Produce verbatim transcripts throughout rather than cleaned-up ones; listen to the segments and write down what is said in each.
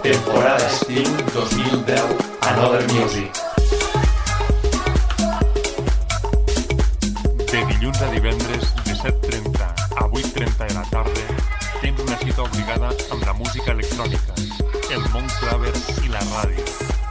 Temporada estiu dos mil deu, Another Music. De dilluns a divendres, de set trenta a vuit trenta de la tarda, tens una cita obligada amb la música electrònica, el món claver i la ràdio.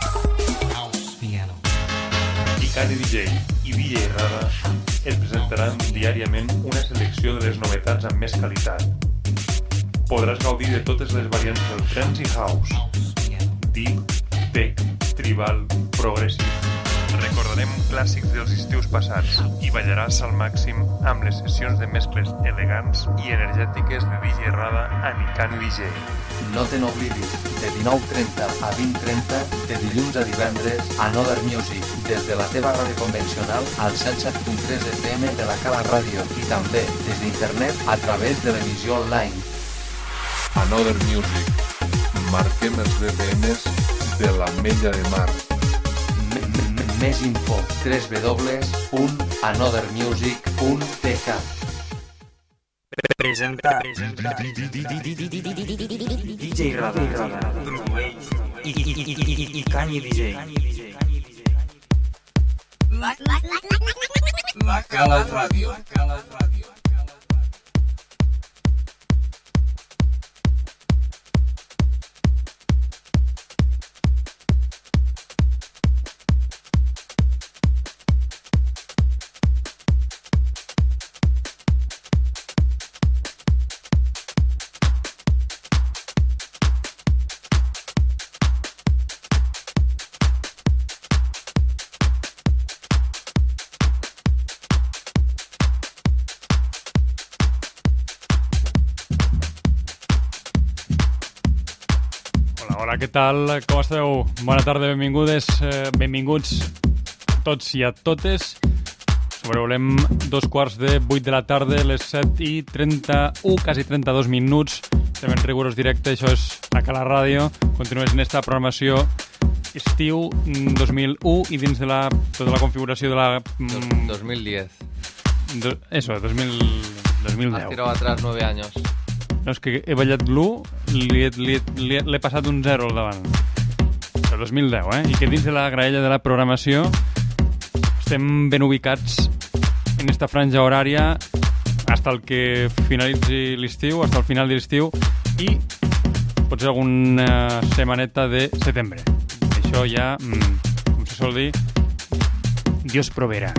Icani D J i D J Rada et presentaran diàriament una selecció de les novetats amb més qualitat. Podràs gaudir de totes les variants del trance i house, deep, tech, tribal, progressive. Recordarem clàssics dels estius passats i ballaràs al màxim amb les sessions de mescles elegants i energètiques de D J Rada amb Icani D J. No te n'oblidis, de dinou trenta a vint trenta, de dilluns a divendres, Another Music, des de la teva ràdio convencional al cent set punt tres F M de la Cala Ràdio i també des d'internet a través de l'emissió online. Another Music. Marquem els B P Ms de l'Ametlla de Mar. Més info, w w w punt another music punt t k. Presenta D J Rada i Icani D J. La Cala Ràdio. Hola, què tal? Com esteu? Bona tarda, benvingudes, eh, benvinguts a tots i a totes. Sobrevolem dos quarts de vuit de la tarda, les set i trenta-u, quasi trenta-dos minuts. Estem en rigorós directe, això és a Cala Ràdio. Continues en esta programació estiu dos mil u i dins de la, tota la configuració de la... Mm, dos mil diez. Do, eso, dos mil, dos mil deu. Has tirado atrás nueve años. No, és que he ballat l'u, l'he passat un zero al davant. El dos mil deu, eh? I que dins de la graella de la programació estem ben ubicats en esta franja horària hasta el que finalitzi l'estiu, hasta el final de l'estiu i potser alguna setmaneta de setembre. Això ja, com se sol dir, Dios proveerá.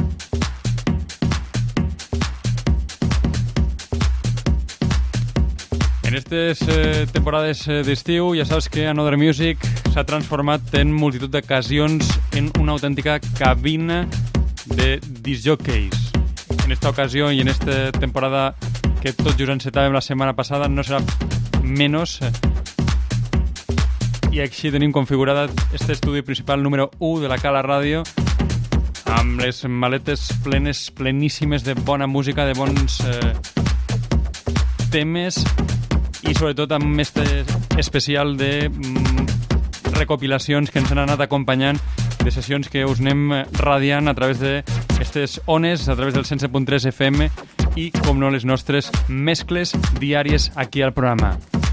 En aquestes eh, temporades eh, d'estiu ja saps que Another Music s'ha transformat en multitud d'ocasions en una autèntica cabina de discjockeys. En esta ocasió i en esta temporada que tot just encetàvem la setmana passada no serà menys. I així tenim configurada este estudi principal número u de la Cala Ràdio amb les maletes plenes, pleníssimes de bona música, de bons eh, temes i sobretot amb este especial de mm, recopilacions que ens han anat acompanyant de sessions que us anem radiant a través d'aquestes ones, a través del cent set punt tres F M i, com no, les nostres mescles diàries aquí al programa.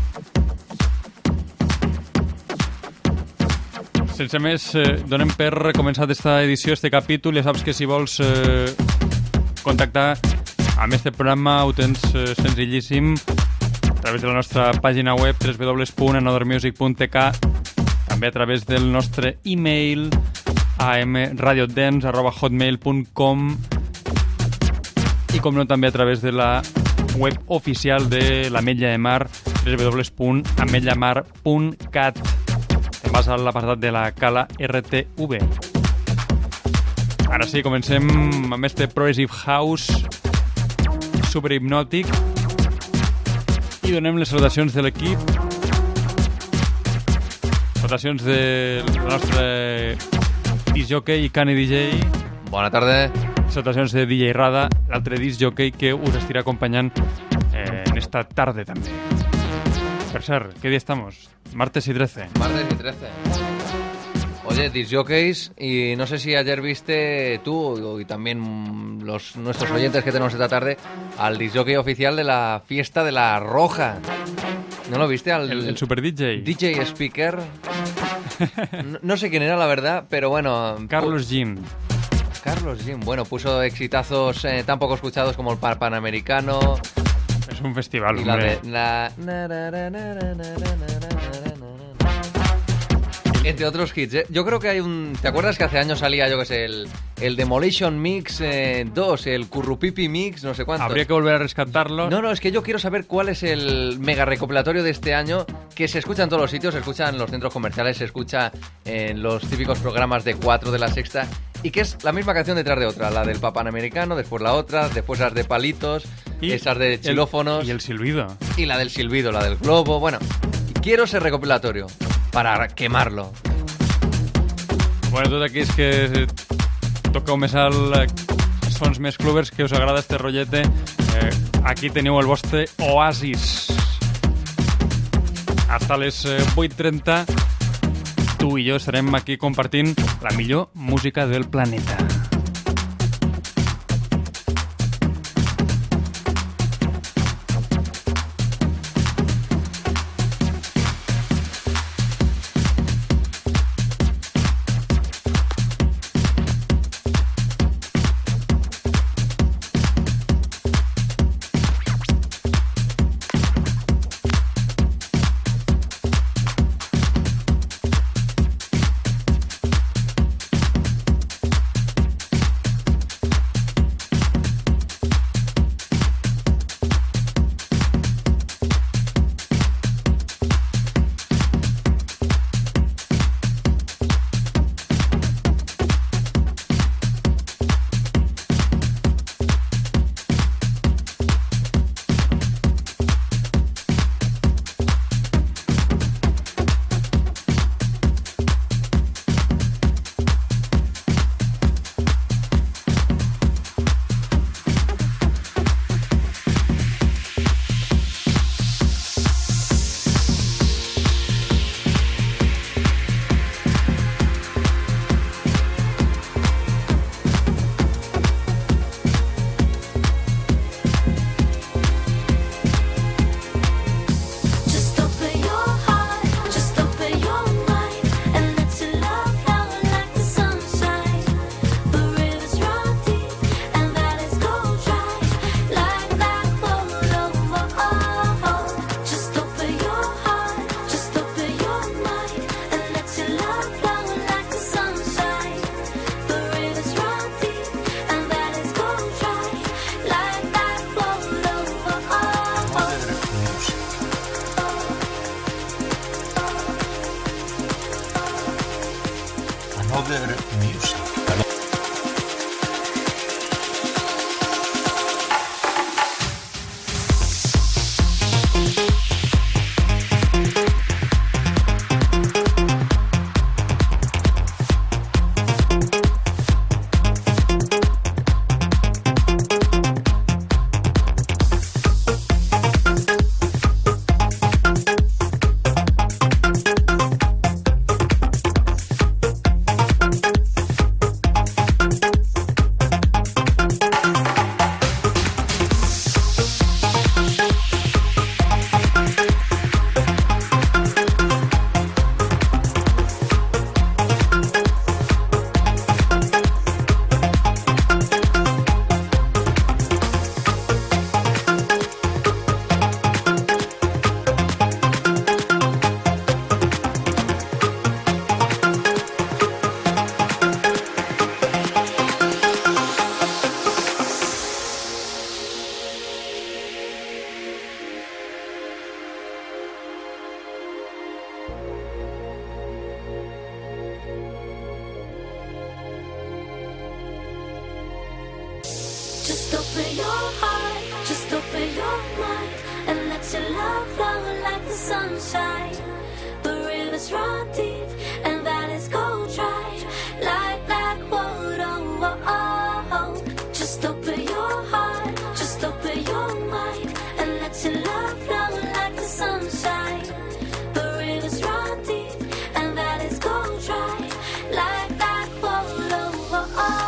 Sense més, eh, donem per començat esta edició, este capítol. Ja saps que si vols eh, contactar amb este programa ho tens eh, senzillíssim a través de la nostra pàgina web w w w punt another music punt t k, també a través del nostre e-mail a m radiodance arroba hotmail punt com i, com no, també a través de la web oficial de l'Ametlla de Mar, w w w punt ametlla-mar punt cat. Te'n vas a l'apartat de la Cala R T V. Ara sí, comencem amb este Progressive House superhipnòtic i donem les salutacions de l'equip, salutacions del nostre discjockey Icani D J. Bona tarda. Salutacions de D J Rada, l'altre discjockey que us estirà acompanyant eh, en esta tarde també. Per cert, ¿qué día estamos? Martes y trece. Martes y trece. Oye, discjockeys, y no sé si ayer viste tú y también los nuestros oyentes que tenemos esta tarde al discjockey oficial de la fiesta de la Roja. ¿No lo viste? Al, El, el Super D J. D J Speaker. No, no sé quién era, la verdad, pero bueno... Carlos Jean. Carlos Jean. Bueno, puso exitazos eh, tan poco escuchados como el Pan- Panamericano. Es un festival, Y la hombre. de... La... na, na, na, na, na, na, na, na. Entre otros hits, ¿eh? Yo creo que hay un... ¿Te acuerdas que hace años salía, yo qué sé, el, el Demolition Mix eh, dos, el Currupipi Mix, no sé cuánto? Habría que volver a rescatarlo. No, no, es que yo quiero saber cuál es el mega recopilatorio de este año, que se escucha en todos los sitios, se escucha en los centros comerciales, se escucha en los típicos programas de cuatro de la Sexta, y que es la misma canción detrás de otra, la del Papanamericano, después la otra, después las de palitos, Y esas de el- xilófonos, Y el silbido. y la del silbido, la del globo, bueno, quiero ese recopilatorio para quemarlo. Bueno, tot aquí és que toqueu més al eh, sons més clubbers, que us agrada este rotllete. Eh, aquí teniu el vostre oasis. Hasta les eh, vuit trenta tu i jo estarem aquí compartint la millor música del planeta. Another Music. Just open your heart, just open your mind, and let your love flow like the sunshine. The rivers run deep, and valleys go dry, like black water. Oh, oh, oh. Just open your heart, just open your mind, and let your love flow like the sunshine. The rivers run deep, and valleys go dry, like black water. Oh, oh, oh.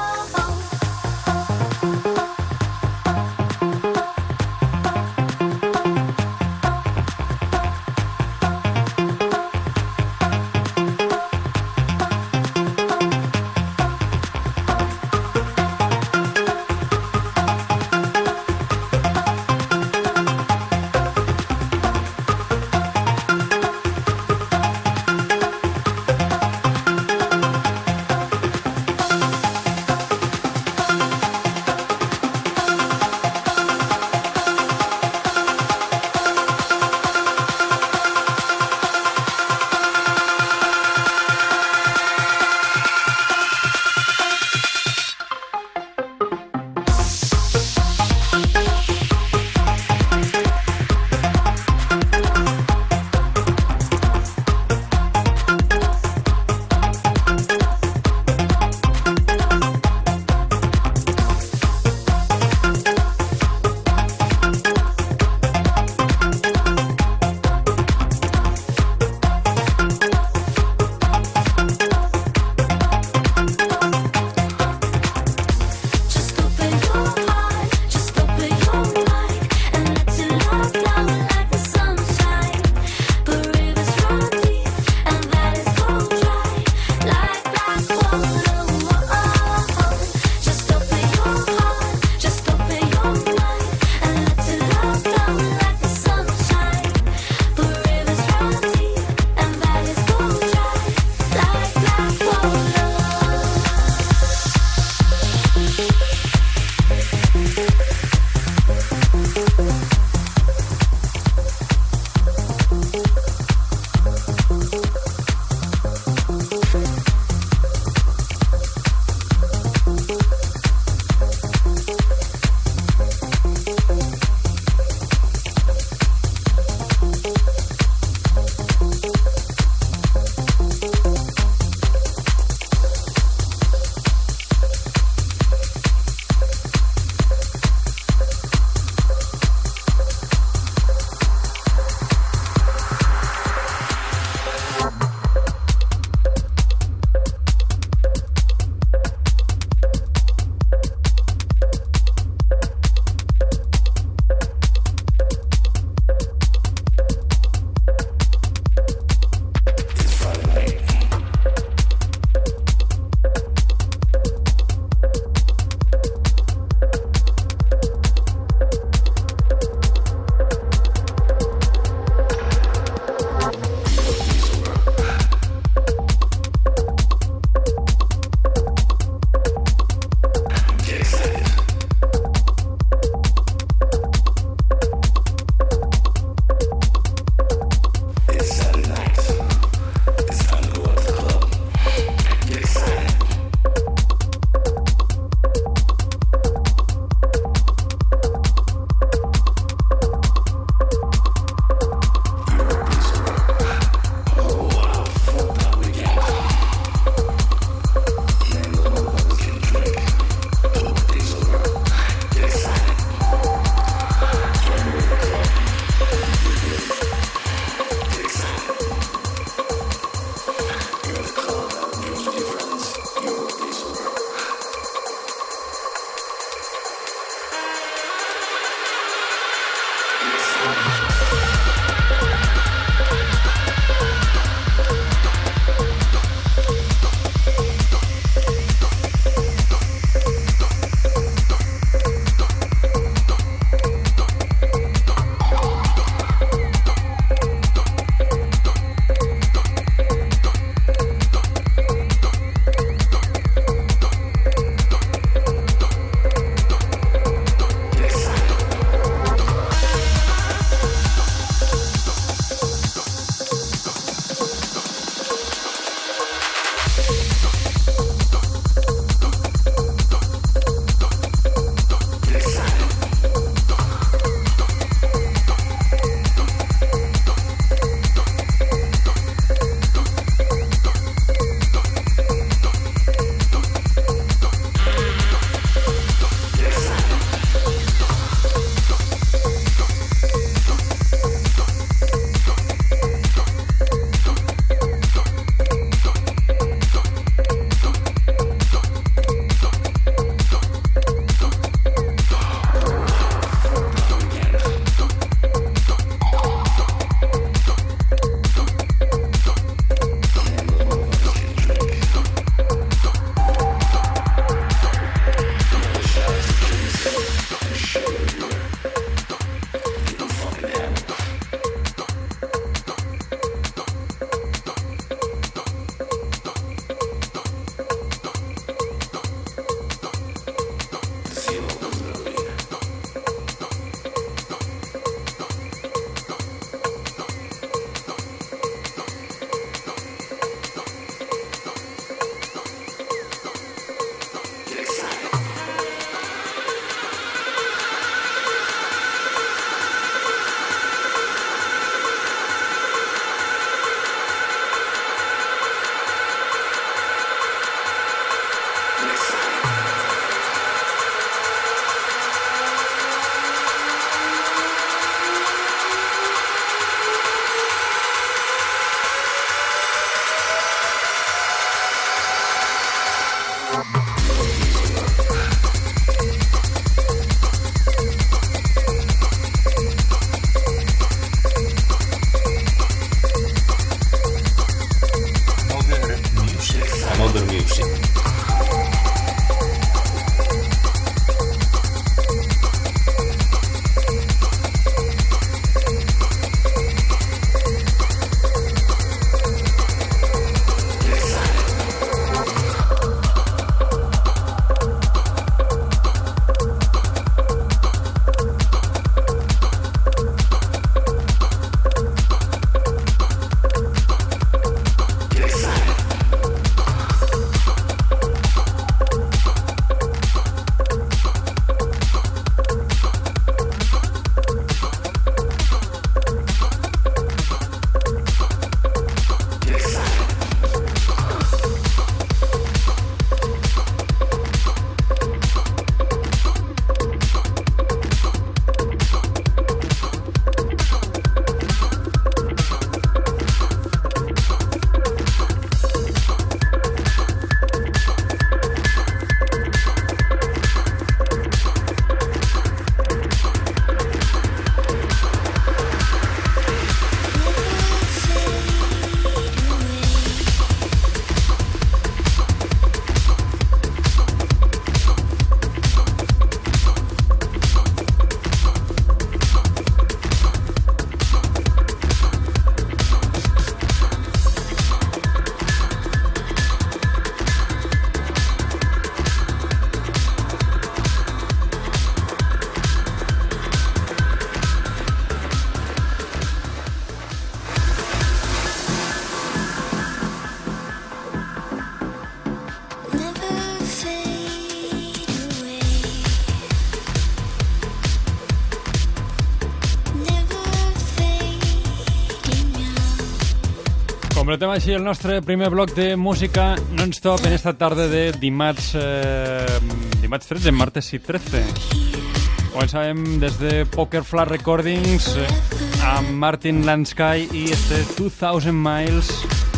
Completem així el nostre primer bloc de música non-stop en esta tarda de dimarts, eh, dimarts tretze, martes i tretze. Començàvem des de Poker Flat Recordings eh, amb Martin Lansky i este two thousand miles.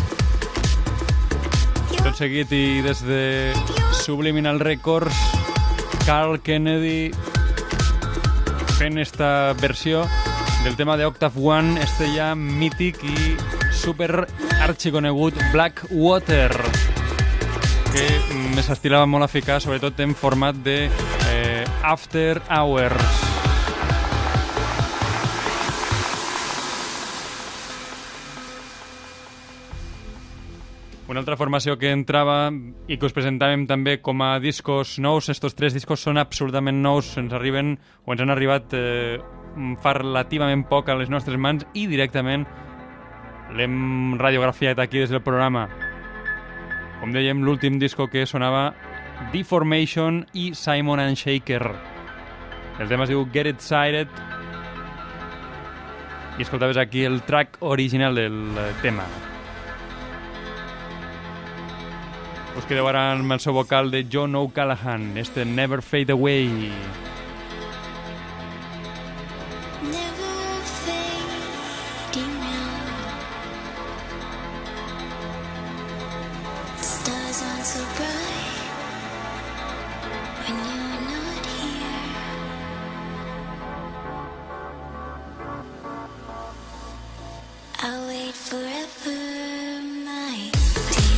Tot seguit i des de Subliminal Records, Carl Kennedy fent esta versió del tema de Octave One, este ja mític i super arxiconegut Blackwater, que me s'estilava molt a ficar, sobretot en format de eh, After Hours. Una altra formació que entrava i que us presentàvem també com a discos nous, estos tres discos són absolutament nous, ens arriben o ens han arribat eh, fa relativament poc a les nostres mans i directament l'hem radiografiat aquí des del programa. Com dèiem, l'últim disco que sonava, Deformation i Simon and Shaker. El tema es diu Get It Sighted i escoltaves aquí el track original del tema. Us quedeu ara amb el seu vocal de John O'Callaghan, este Never Fade Away. Never fading now. Stars aren't so bright when you're not here. I'll wait forever, my dear.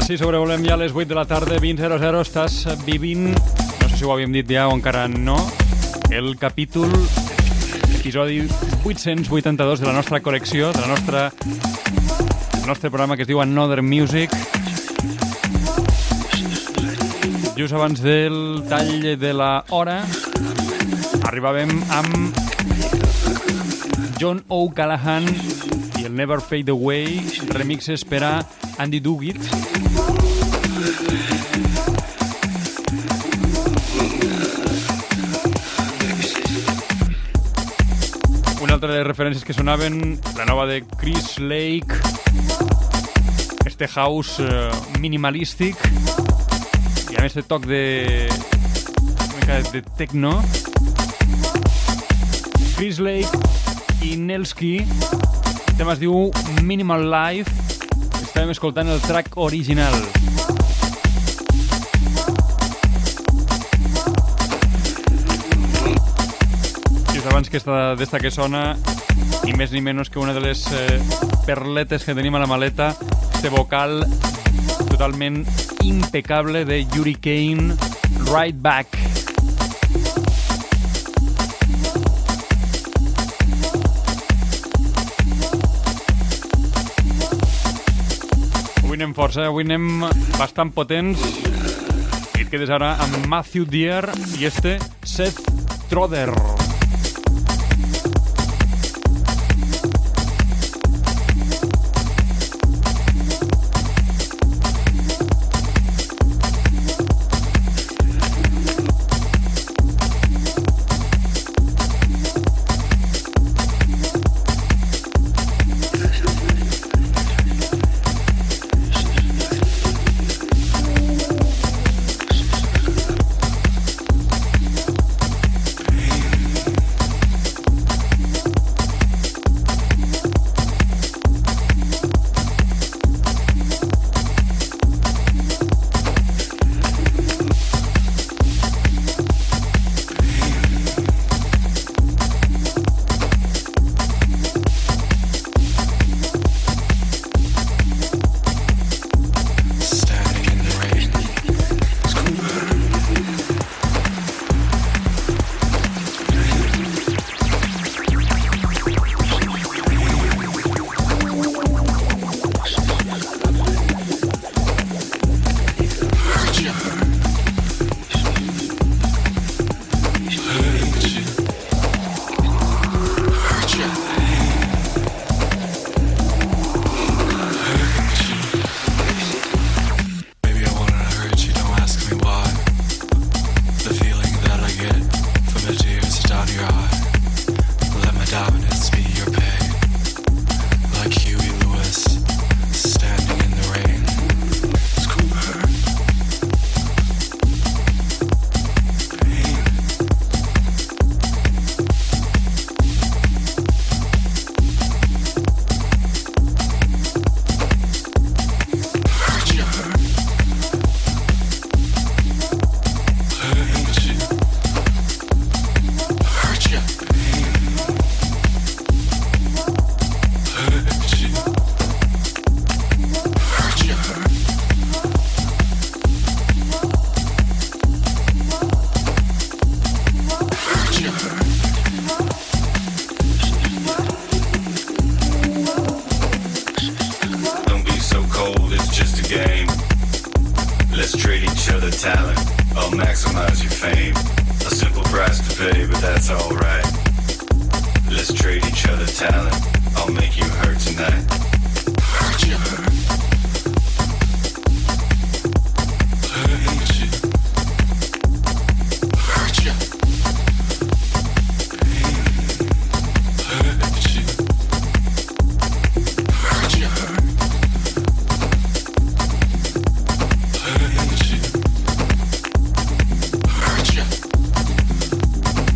Sí, sobrevolem ja a les vuit de la tarda, vint zero zero, estàs vivint, no sé si ho havíem dit ja o encara no, el capítol, episodi vuit-cents vuitanta-dos de la nostra col·lecció, de la nostra, el nostre programa que es diu Another Music. Just abans del tall de la hora, arribàvem amb John O'Callaghan i el Never Fade Away, remixes per a Andy Duguid. Una altra de les referències que sonaven, la nova de Chris Lake, este house uh, minimalístic i a més de toc de una mica de techno. Chris Lake i Nelski, el tema es diu Minimal Life. Estàvem escoltant el track original. Just abans que esta, d'esta que sona, ni més ni menys que una de les eh, perletes que tenim a la maleta, este vocal totalment impecable de Hurricane, Right Back. Avui anem força, avui anem bastant potents i et quedes ara amb Matthew Deere i este Seth Troder.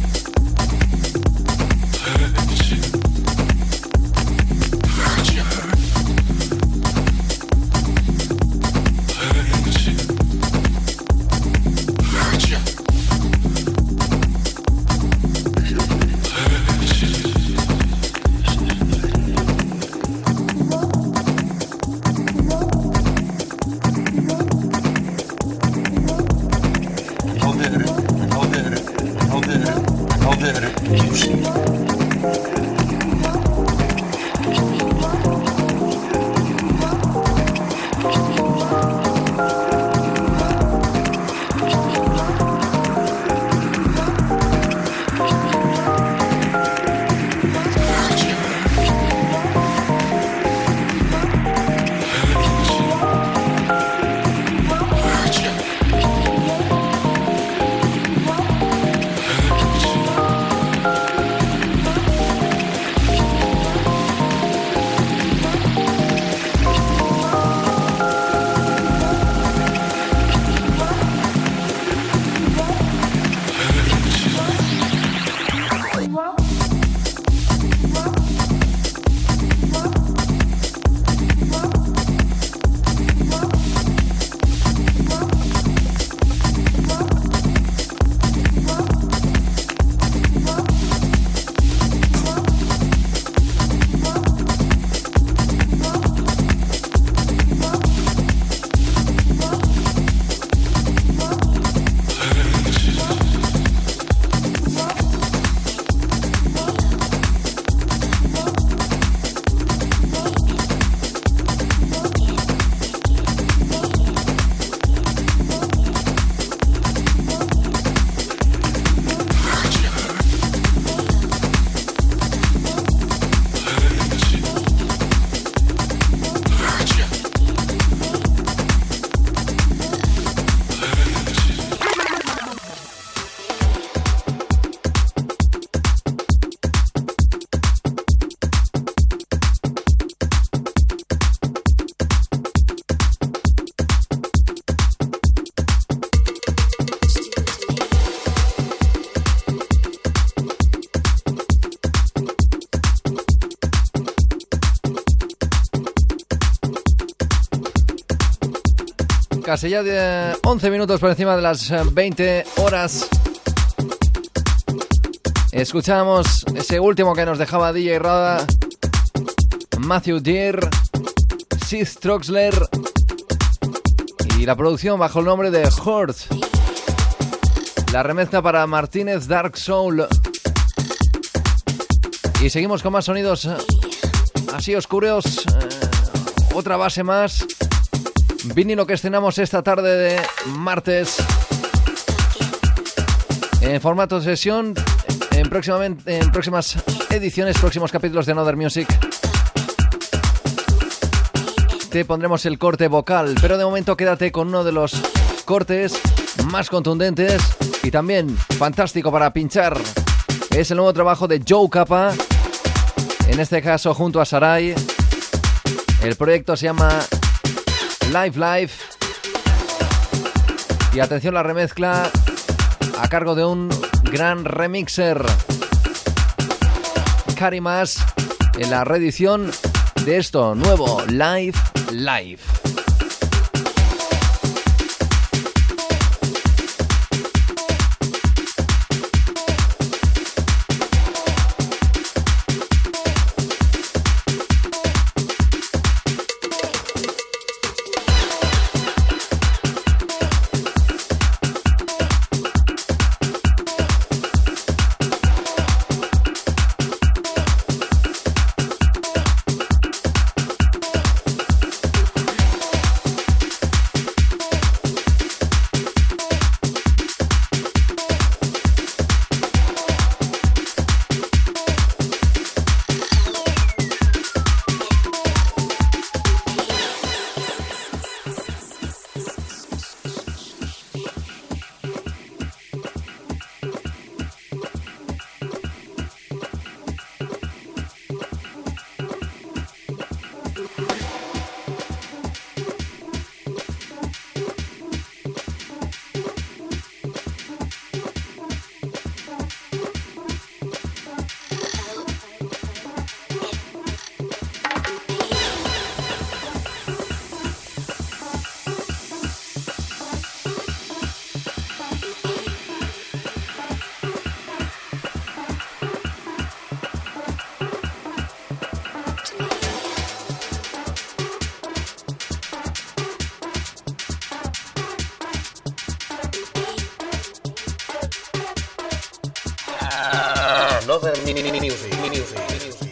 Hurt you. casi ya de once minutos por encima de las veinte horas. Escuchamos ese último que nos dejaba D J Rada, Matthew Deere, Sid Troxler y la producción bajo el nombre de Hurt. La remezcla para Martínez Dark Soul. Y seguimos con más sonidos así oscuros. Eh, otra base más. Vinilo que estrenamos esta tarde de martes en formato de sesión. En, próximamente, en próximas ediciones, próximos capítulos de Another Music, te pondremos el corte vocal, pero de momento quédate con uno de los cortes más contundentes y también fantástico para pinchar. Es el nuevo trabajo de Joe Kappa, en este caso junto a Sarai. El proyecto se llama Live Live y atención, la remezcla a cargo de un gran remixer, Karimas, en la reedición de esto nuevo, Live Live. Another mini mini music, mini music, mini music.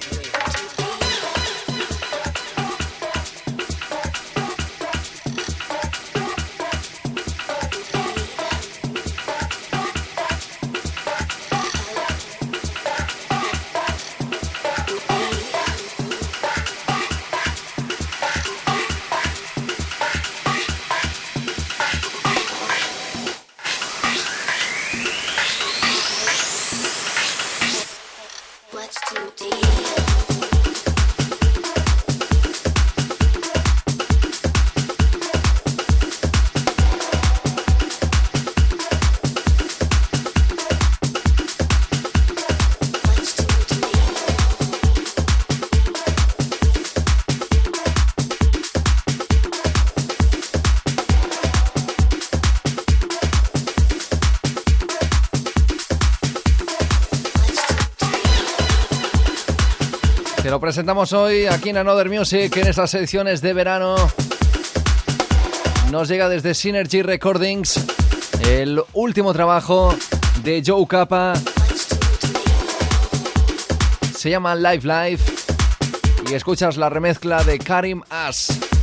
Te lo presentamos hoy aquí en Another Music, en estas ediciones de verano. Nos llega desde Synergy Recordings el último trabajo de Joe Kappa. Se llama Live Live y escuchas la remezcla de Karim As.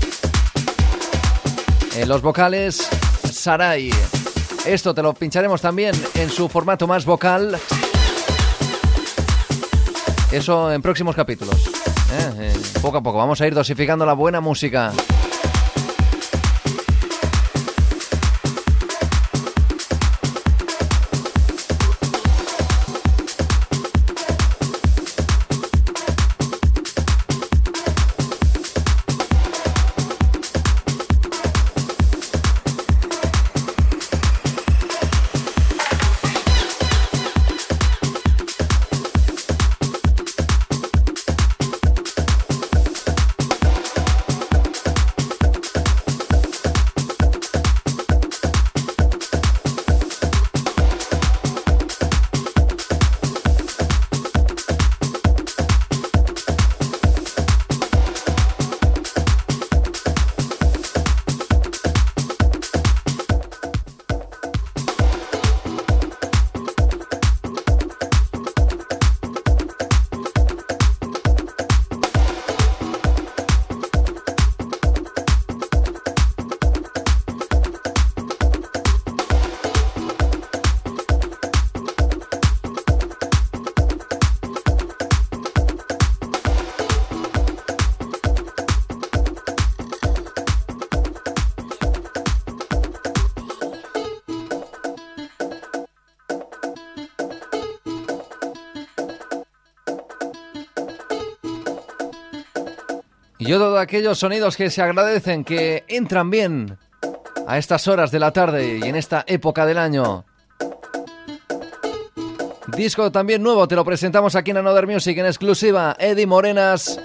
En los vocales, Sarai. Esto te lo pincharemos también en su formato más vocal. Eso en próximos capítulos. Eh, eh, poco a poco vamos a ir dosificando la buena música. Y todos aquellos sonidos que se agradecen, que entran bien a estas horas de la tarde y en esta época del año. Disco también nuevo, te lo presentamos aquí en Another Music en exclusiva. Eddie Morenas.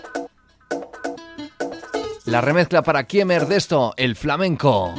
La remezcla para Kiemer de esto, el flamenco.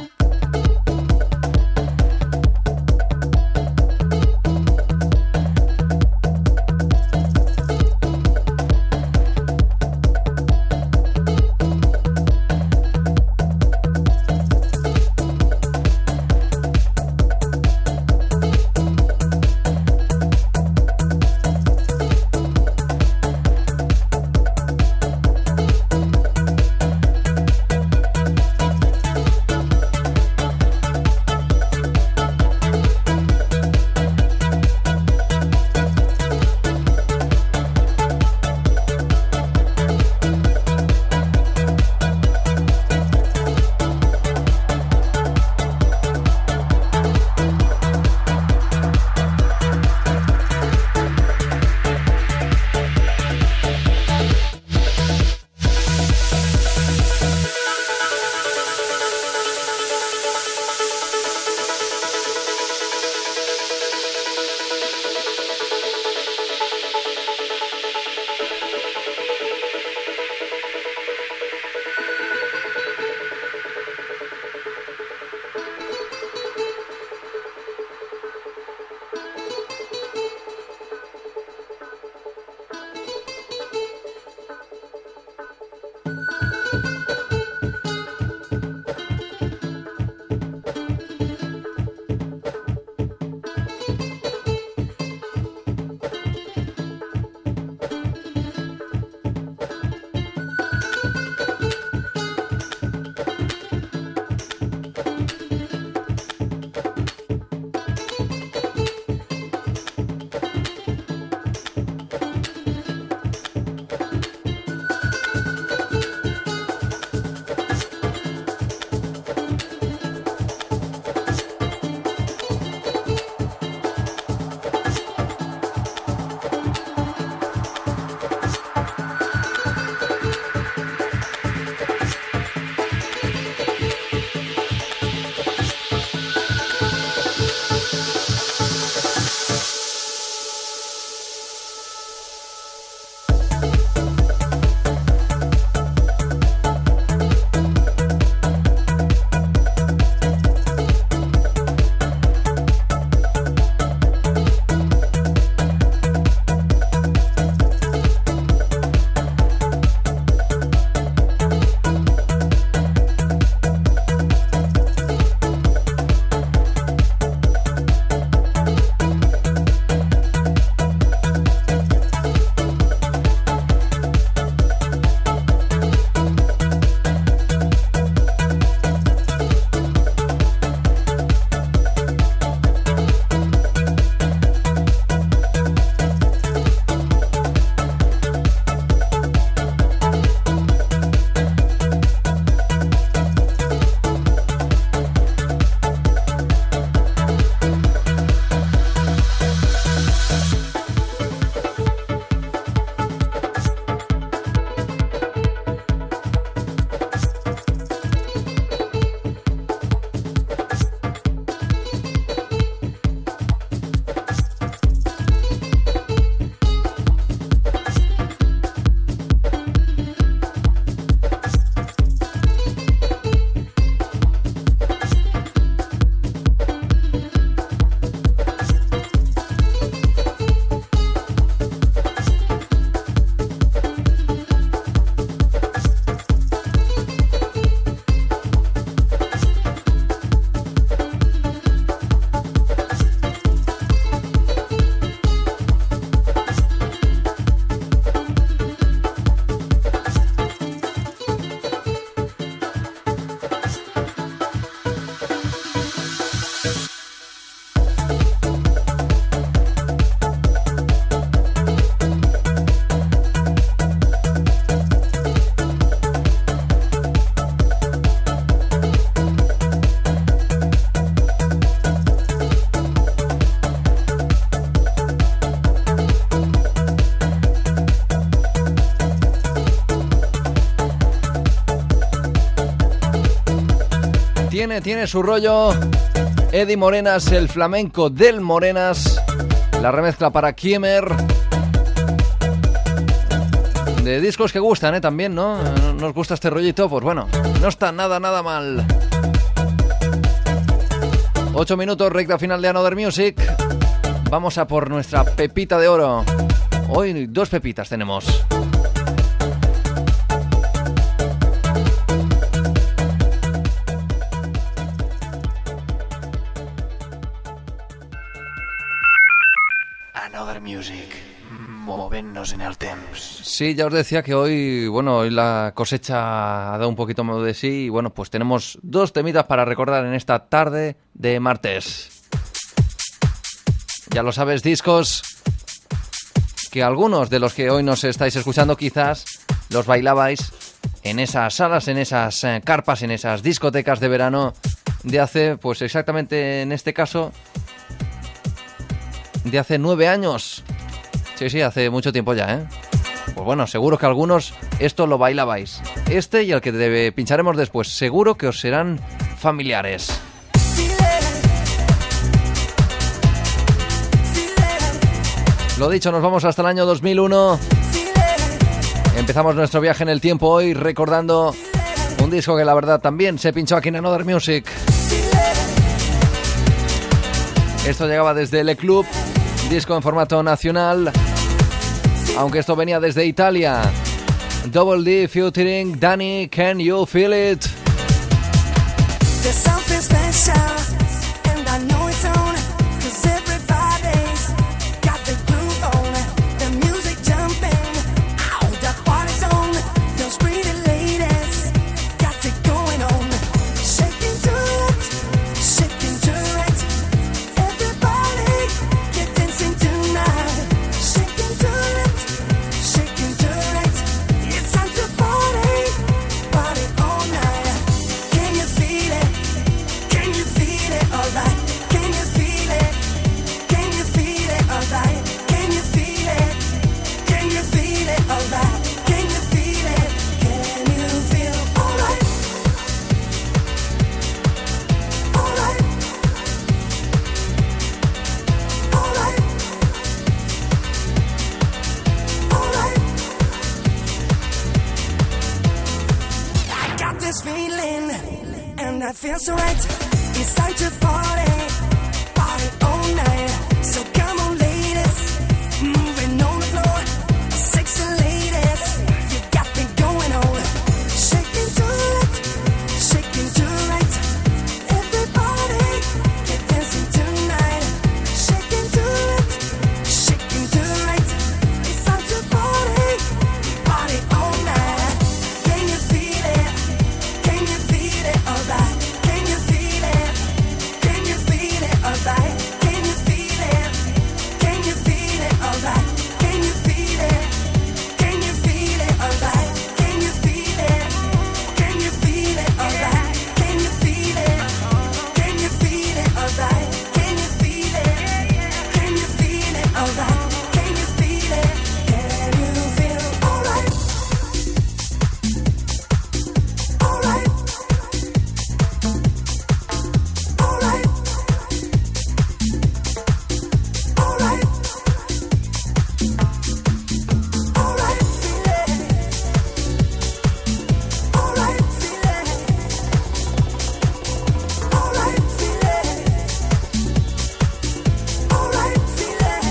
Tiene, tiene su rollo. Eddie Morenas, el flamenco del Morenas. La remezcla para Kiemer. De discos que gustan, ¿eh? También, ¿no? ¿Nos gusta este rollito? Pues bueno, no está nada, nada mal. Ocho minutos, recta final de Another Music. Vamos a por nuestra pepita de oro. Hoy dos pepitas tenemos. Another Music, movernos en el temps. Sí, ya os decía que hoy, bueno, hoy la cosecha ha dado un poquito más de sí y bueno, pues tenemos dos temitas para recordar en esta tarde de martes. Ya lo sabes, discos que algunos de los que hoy nos estáis escuchando quizás los bailabais en esas salas, en esas eh, carpas, en esas discotecas de verano de hace, pues exactamente en este caso, de hace nueve años. Sí, sí, hace mucho tiempo ya, ¿eh? Pues bueno, seguro que algunos esto lo bailabais. Este y el que te pincharemos después, seguro que os serán familiares. Lo dicho, nos vamos hasta el año dos mil uno. Empezamos nuestro viaje en el tiempo hoy recordando un disco que la verdad también se pinchó aquí en Another Music. Esto llegaba desde el E-Club, disco en formato nacional, aunque esto venía desde Italia. Double D featuring Danny, Can You Feel It? There's something special, and I know it's on, 'cause everybody's got the groove on, the music jumping, ow, the party's on, those pretty ladies got it going on, shaking to it, shaking to it, everybody get dancing tonight, shaking to it, shaking to it, it's time to party, party all night, can you feel it? Can you feel it, alright? Can you feel it? Can you feel it, alright? Can you feel it? Can you feel it, alright? Can you feel it? Can you feel alright? Alright. Alright. Alright. I got this feeling, and I feel so right. It's time to party, party all night. So come on, ladies, moving on the floor. Sexy ladies, you got me going on. Shaking to it, shaking to it. Everybody get dancing tonight. Shaking to it, shaking to it. It's time to party, party all night. Can you feel it? Can you feel it? Alright. Can you feel it? Can you feel it? Alright. Can you feel it? Can you feel it? Alright. Can you feel it? Can you feel it? Alright. Can you feel it? Can you feel it? Alright. Can you feel it? Can you feel it? Alright. Can you feel it? Can you feel it? Alright. Can you feel it? Can you feel alright? Alright. Alright. Alright. Alright, feel it. Alright, feel it. Alright, feel it. Alright, feel it.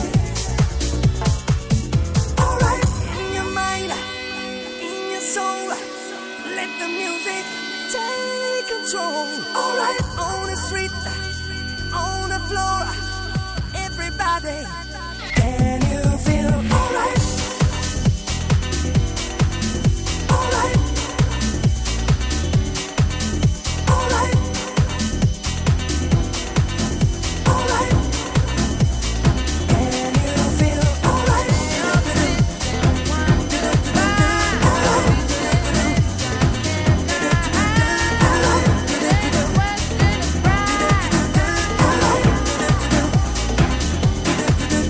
Alright, in your mind, in your soul, let the music take control. Alright, on the street, on the floor, everybody, can you feel alright? Alright. Alright. Alright. Can you feel alright? Alright.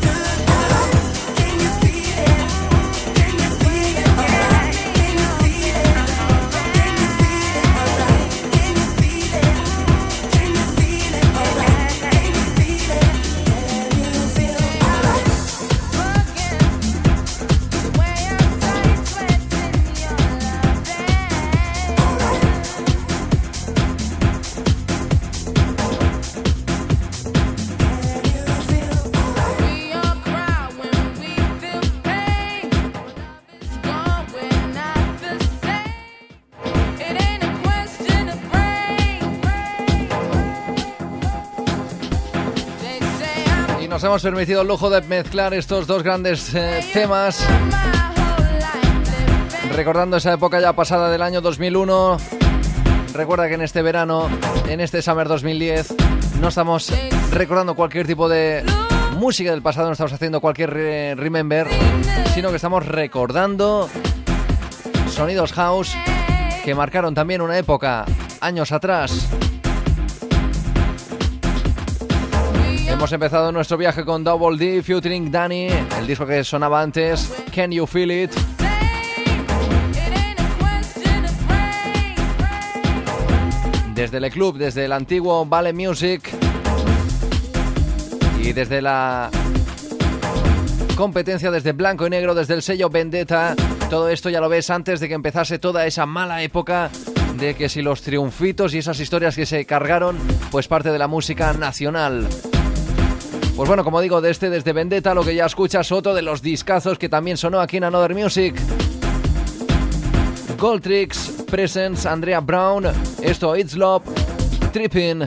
Nos hemos permitido el lujo de mezclar estos dos grandes eh, temas, recordando esa época ya pasada del año dos mil uno. Recuerda que en este verano, en este Summer dos mil diez, no estamos recordando cualquier tipo de música del pasado, no estamos haciendo cualquier re- remember, sino que estamos recordando sonidos house que marcaron también una época años atrás. Hemos empezado nuestro viaje con Double D featuring Danny, el disco que sonaba antes, Can You Feel It? Desde el club, desde el antiguo Vale Music y desde la competencia, desde Blanco y Negro, desde el sello Vendetta. Todo esto ya lo ves antes de que empezase toda esa mala época de que si los triunfitos y esas historias que se cargaron, pues parte de la música nacional. Pues bueno, como digo, de este, desde Vendetta, lo que ya escuchas, otro de los discazos que también sonó aquí en Another Music. Goldtricks Presents, Andrea Brown, esto It's Love, Trippin'.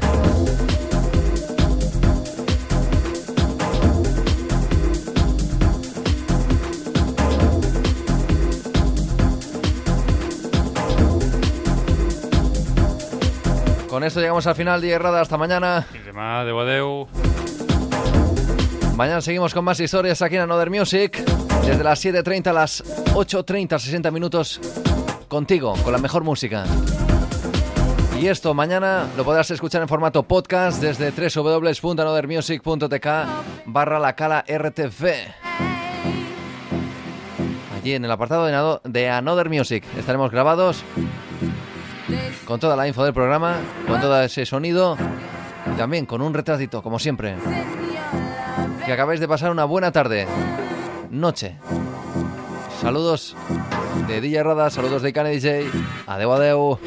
Con esto llegamos al final de Errada, hasta mañana. Y demà, adeu, adeu. Mañana seguimos con más historias aquí en Another Music, desde las siete treinta a las ocho treinta, sesenta minutos. Contigo, con la mejor música. Y esto mañana lo podrás escuchar en formato podcast desde w w w punto another music punto t k barra la cala R T V. Allí en el apartado de, Nado- de Another Music estaremos grabados con toda la info del programa, con todo ese sonido y también con un retratito, como siempre. Que acabéis de pasar una buena tarde, noche. Saludos de D J Rada, saludos de Icane D J. Adeu, adeu.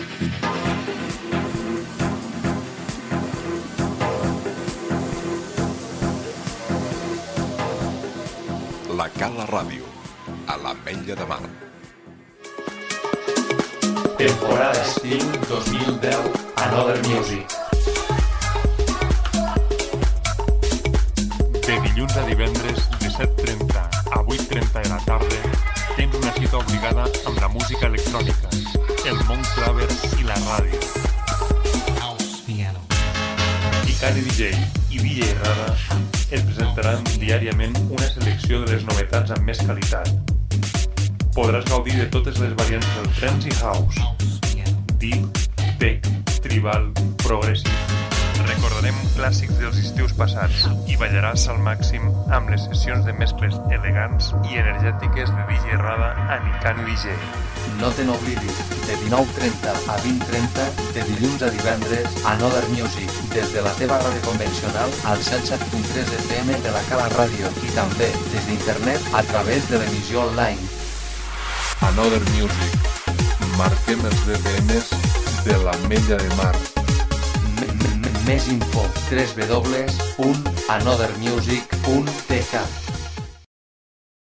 La Cala Ràdio, a l'Ametlla de Mar. Temporada estiu dos mil deu, Another Music. De dilluns a divendres, de set trenta a vuit trenta de la tarda, tens una cita obligada amb la música electrònica, el món claver i la ràdio. Icari D J i D J Rada et presentaran diàriament una selecció de les novetats amb més qualitat. Podràs gaudir de totes les variants del trance i house, deep, tech, tribal, progressive. Recordarem clàssics dels estius passats i ballaràs al màxim amb les sessions de mescles elegants i energètiques de D J Rada a Nicani D J. No te n'oblidis, de dinou trenta a vint trenta, de dilluns a divendres, Another Music, des de la teva ràdio convencional al cent set punt tres F M de la Cala Ràdio i també des d'internet a través de l'emissió online. Another Music. Marquem els V P Ns de l'Ametlla de Mar. Més info, w w w punt another music punt t k.